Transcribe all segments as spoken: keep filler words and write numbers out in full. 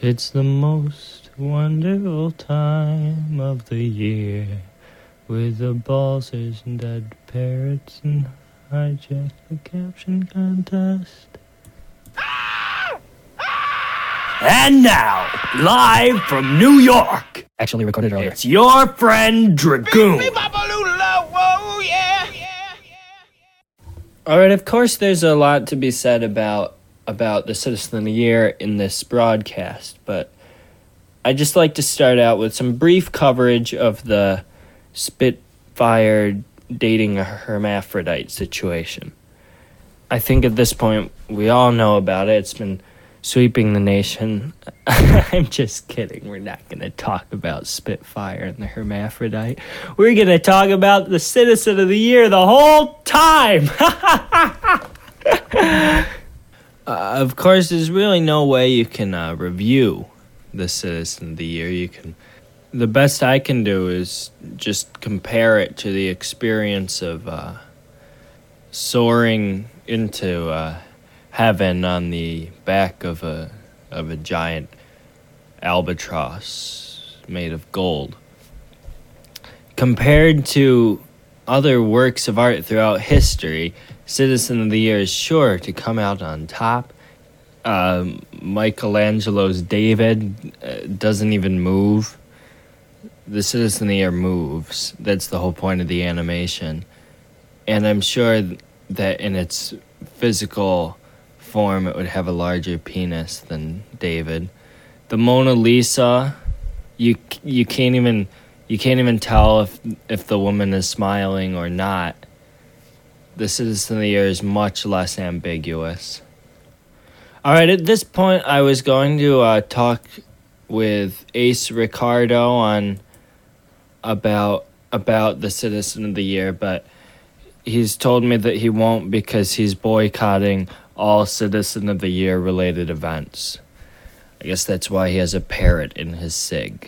It's the most wonderful time of the year, with the balls and dead parrots and hijack the caption contest. And now, live from New York, Actually recorded earlier. it's your friend Dragoon. Alright, of course there's a lot to be said about about the Citizen of the Year in this broadcast, but I'd just like to start out with some brief coverage of the Spitfire dating a hermaphrodite situation. I think at this point we all know about it. It's been sweeping the nation. I'm just kidding. We're not going to talk about Spitfire and the hermaphrodite. We're going to talk about the Citizen of the Year the whole time. uh, of course, there's really no way you can uh, review the Citizen of the Year. You can. The best I can do is just compare it to the experience of uh, soaring into uh, heaven on the back of a of a giant albatross made of gold. Compared to other works of art throughout history, Citizen of the Year is sure to come out on top. Uh, Michelangelo's David uh, doesn't even move. The Citizen of the Year moves. That's the whole point of the animation. And I'm sure that in its physical form, it would have a larger penis than David. The Mona Lisa, you you can't even you can't even tell if if the woman is smiling or not. The Citizen of the Year is much less ambiguous. All right, at this point, I was going to uh, talk with Ace Ricardo on about about the Citizen of the Year, but he's told me that he won't because he's boycotting all Citizen of the Year related events. I guess that's why he has a parrot in his sig.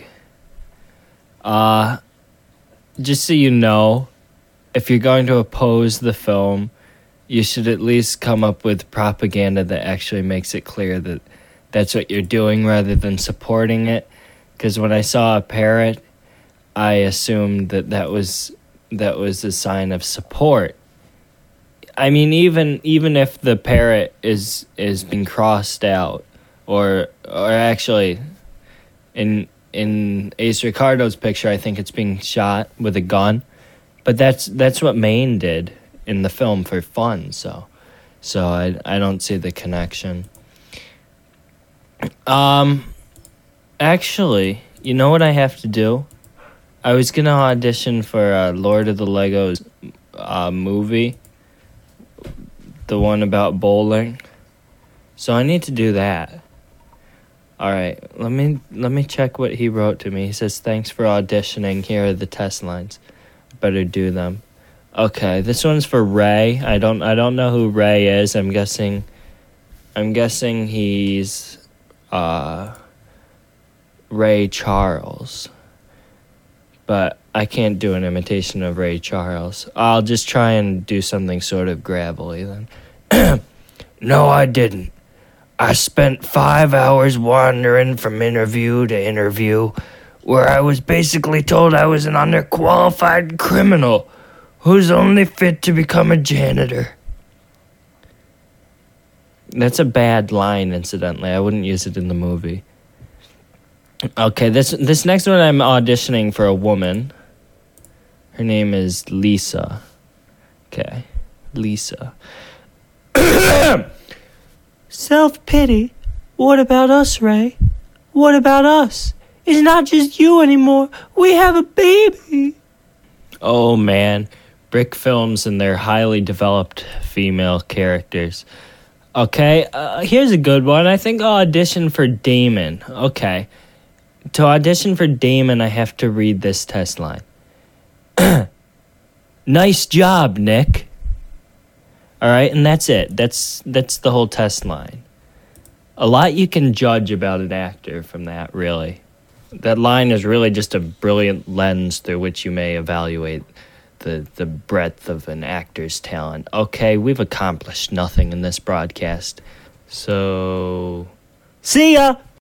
Uh, just so you know, if you're going to oppose the film, you should at least come up with propaganda that actually makes it clear that that's what you're doing rather than supporting it. Because when I saw a parrot, I assumed that that was that was a sign of support. I mean, even even if the parrot is is being crossed out, or or actually, in in Ace Ricardo's picture, I think it's being shot with a gun, but that's that's what Maine did in the film for fun. So, so I I don't see the connection. Um, actually, you know what I have to do? I was gonna audition for uh, Lord of the Legos uh, movie. The one about bowling. So I need to do that. Alright, let me let me check what he wrote to me. He says, thanks for auditioning. Here are the test lines. Better do them. Okay, this one's for Ray. I don't I don't know who Ray is. I'm guessing I'm guessing he's uh Ray Charles. But I can't do an imitation of Ray Charles. I'll just try and do something sort of gravelly then. No, I didn't. I spent five hours wandering from interview to interview, where I was basically told I was an underqualified criminal who's only fit to become a janitor. That's a bad line, incidentally. I wouldn't use it in the movie. Okay, this this next one I'm auditioning for a woman. Her name is Lisa. Okay, Lisa. Self-pity? What about us, Ray? What about us? It's not just you anymore. We have a baby. Oh, man. Brick films and their highly developed female characters. Okay, uh, here's a good one. I think I'll audition for Damon. Okay. To audition for Damon, I have to read this test line. Nice job, Nick. All right, and that's it. That's that's the whole test line. A lot you can judge about an actor from that, really. That line is really just a brilliant lens through which you may evaluate the the breadth of an actor's talent. Okay, we've accomplished nothing in this broadcast. So, see ya!